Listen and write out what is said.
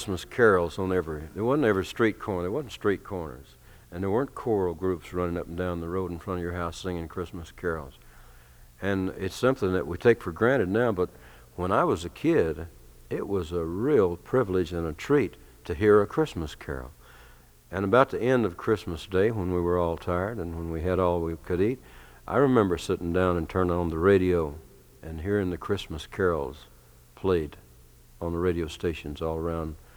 Christmas carols on there wasn't every street corner, there wasn't street corners. And there weren't choral groups running up and down the road in front of your house singing Christmas carols. And it's something that we take for granted now, but when I was a kid, it was a real privilege and a treat to hear a Christmas carol. And about the end of Christmas Day, when we were all tired and when we had all we could eat, I remember sitting down and turning on the radio and hearing the Christmas carols played on the radio stations all around